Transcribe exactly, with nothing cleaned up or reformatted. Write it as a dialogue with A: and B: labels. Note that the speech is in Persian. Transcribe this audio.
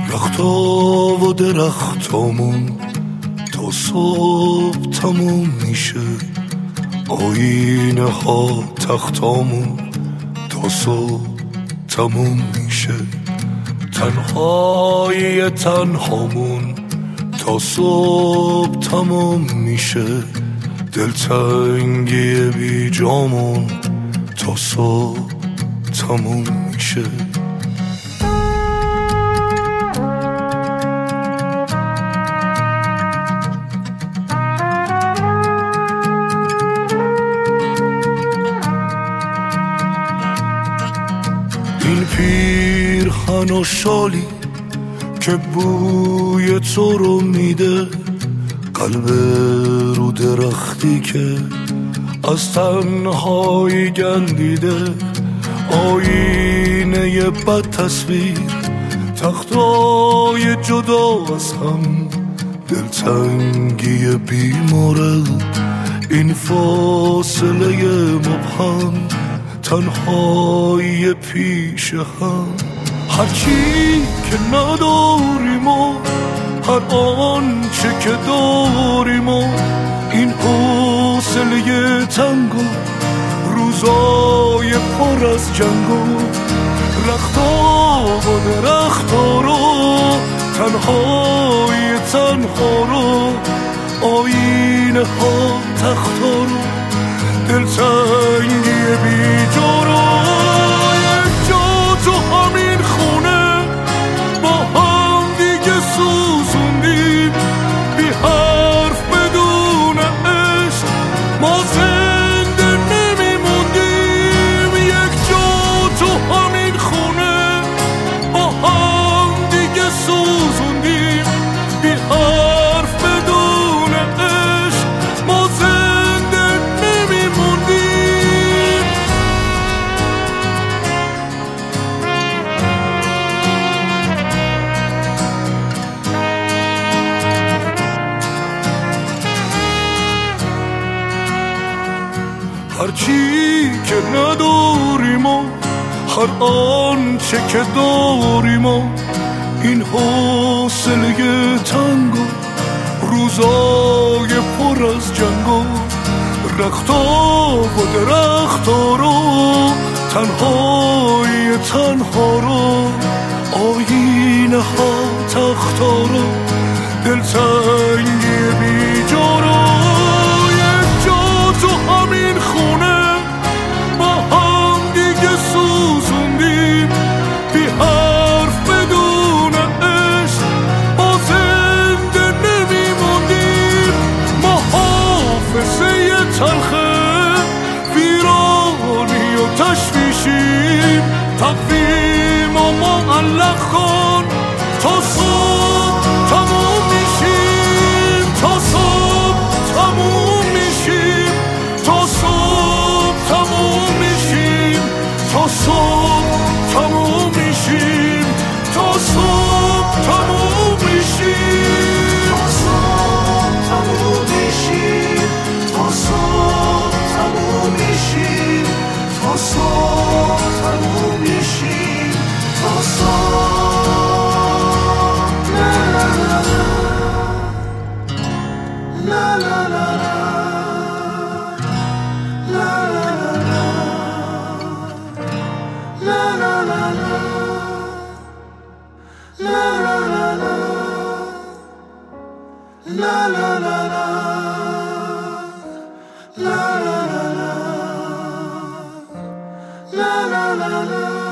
A: رختا و درختامون تا صبح تموم میشه، آینه ها تختامون تا صبح تموم میشه، تنهایی تنهامون تا صبح تموم میشه، دلتنگی بی جامون تا صبح تموم میشه. این پیرهن و شالی که بوی تو رو میده، قلب رو درختی که از تنهایی گندیده، آینه بد تصویر، تختای جدا از هم، دلتنگی بیمورد، این فاصله مبهم، تنهایی پیش هم. هرچی که نداریم و هر آنچه که داریم و این حوصله تنگ و روزای پر از جنگ و رختا و درختا رو، تنهای تنها رو، آینه ها تختا رو، دلتنگی بی جا رو. یک جا تو همین خونه با هم دیگه سوزوندیم، بی حرف بدون عشق ما زنده نمیموندیم. یک جا تو همین خونه با هم دیگه سوزوندیم، بی حرف بدون عشق ما زنده نمیموندیم. هرچی که نداریم و هر آنچه که داریم و این حوصله تنگ و روزای پر از جنگ و رختا و درختا رو، تنهای تنها رو، آینه ها تختا رو، دلتنگی بی جا رو. یک جا تو همین خونه با هم دیگه سوزوندیم، بی حرف بدون عشق ما زنده نمیموندیم. ما حافظه تلخه ویرانی و تشویشیم، تقویم و معلق کن تا صبح تموم میشیم، تا صبح تموم میشیم، تا صبح تموم میشیم، تا صبح تموم میشیم، تا صبح تموم میشیم، تا صبح تموم میشیم، تا صبح تموم میشیم، تا صبح تموم میشیم، تا صبح. لا لا لا لا لا لا لا لا لا لا